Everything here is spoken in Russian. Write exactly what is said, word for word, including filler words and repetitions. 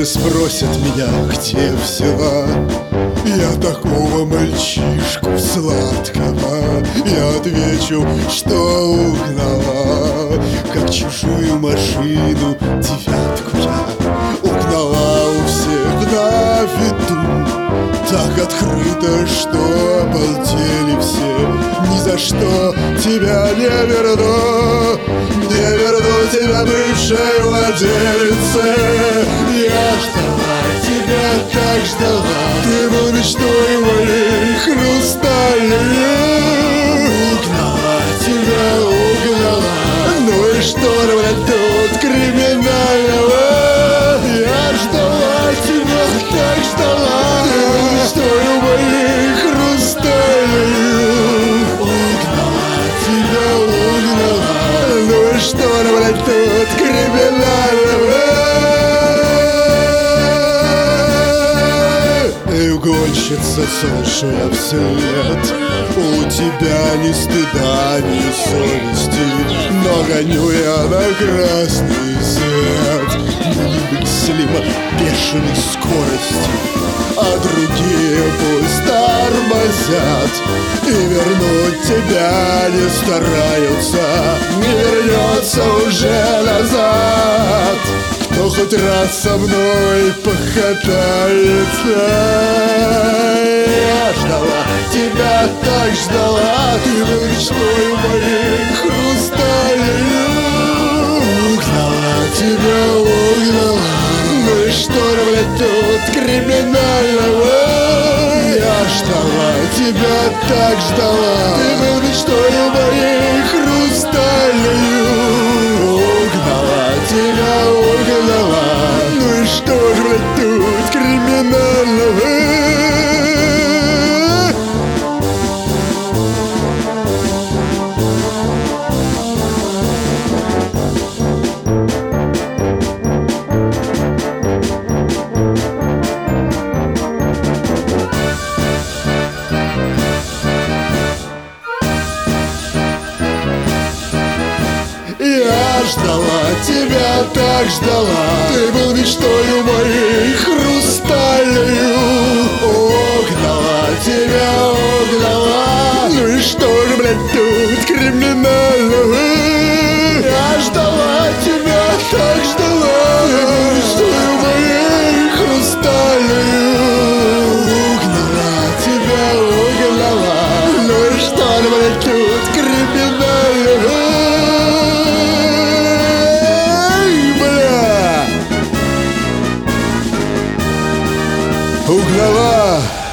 Если спросят меня, где взяла я такого мальчишку сладкого, я отвечу, что угнала, как чужую машину девятку я угнала у всех на виду. Так открыто, что обалдели все. Ни за что тебя не верну, не верну тебя бывшей владелице. Я ждала тебя, так ждала, ты был мечтой моей хрустальной. Угнала тебя, угнала, ну и что, блядь, тут криминального? Я ждала тебя, так ждала, мечтою моей хрустальной. Угнала тебя, угнала, ну и что, блядь, тут криминального? И угонщица, слышу я вслед, у тебя ни стыда, ни совести, но гоню я на красный свет на немыслимо бешеной скорости, а другие пусть тормозят и вернуть тебя не стараются, не вернется уже назад. Кто хоть раз со мной покатается. Я ждала тебя, так ждала, ты был мечтой моей хрустальной. Угнала тебя, угнала, ну и что, блядь, тут криминального? Я ждала тебя, так ждала, ты был мечтой моей хрустальной. Угнала тебя, угнала, ну и что же, блядь, тут криминального? Я ждала тебя, так ждала, ты был мечтою моей хрустальной. Угнала тебя, угнала, ну и что же, блядь, тут криминального? Я ждала тебя, так ждала, ты был мечтою моей хрустальной. Угнала тебя, угнала, ну и что же, блядь, тут криминального? Угнала